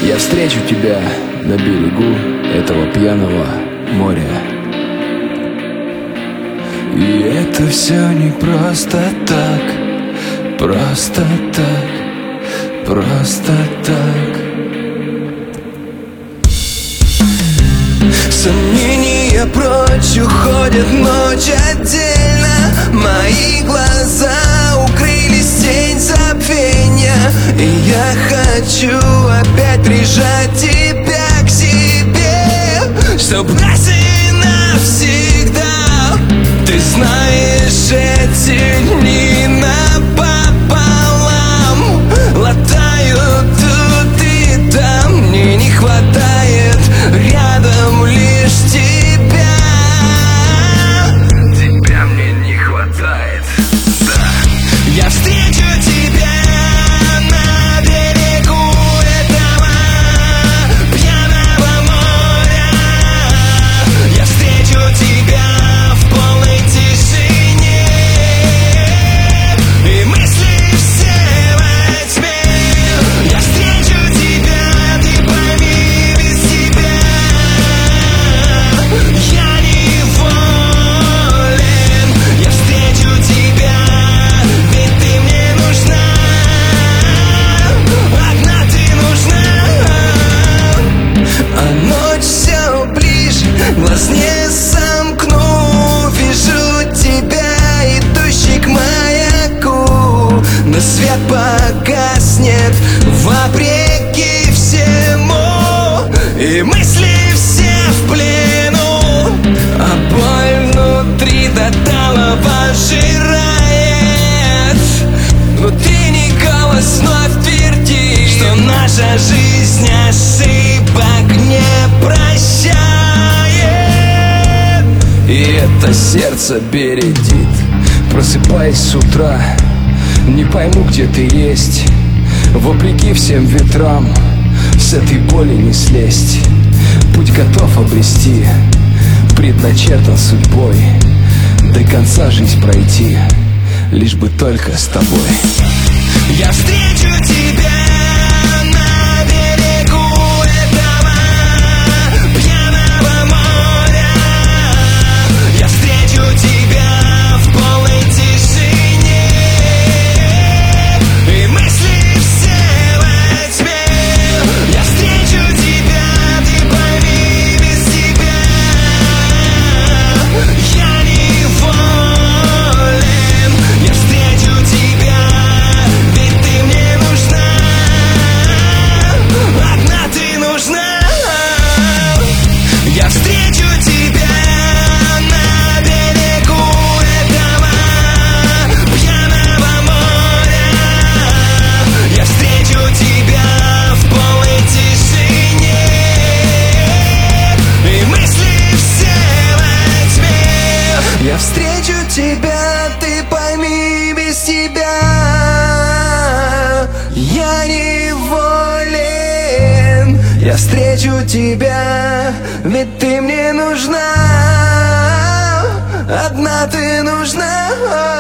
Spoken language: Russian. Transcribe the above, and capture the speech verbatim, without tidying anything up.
Я встречу тебя на берегу этого пьяного моря. И это все не просто так, просто так, просто так. Сомнения прочь, уходят ночь отдельно. Мои глаза укрылись, тень забвения. И я хочу опять прижать тебя к себе, чтоб раз и навсегда. Ты знаешь, эти дни напополам латают тут и там. Мне не хватает рядом лишь тебя. Тебя мне не хватает, да. Я встречу тебя на берегу этого пьяного моря. Я встречу тебя в полной тишине, и мысли все во тьме. Я встречу тебя, ты пойми, без тебя я неволен. Я встречу тебя, ведь ты мне нужна. Одна ты нужна. А ночь все ближе, глаз не сомкну. Вижу тебя, идущий к маяку. Но свет погаснет вопреки всему, и мысли все в плену. А боль внутри до талого пожирает. Внутренний голос вновь твердит, что наша жизнь ошибок не прощает. И это сердце бередит. Просыпаясь с утра, не пойму, где ты есть. Вопреки всем ветрам, с этой боли не слезть. Путь готов обрести, предначертан судьбой. До конца жизнь пройти, лишь бы только с тобой. Я встречу тебя на берегу этого пьяного моря. Я встречу тебя в полной тишине, и мысли все во тьме. Я встречу тебя, ты пойми, без тебя я неволен. Я встречу тебя, ведь ты мне нужна. Одна ты нужна. Я встречу тебя на берегу этого пьяного моря. Я встречу тебя в полной тишине, и мысли все во тьме. Я встречу тебя, ты пойми, без тебя я неволен. Я встречу тебя, ведь ты мне нужна. Одна ты нужна.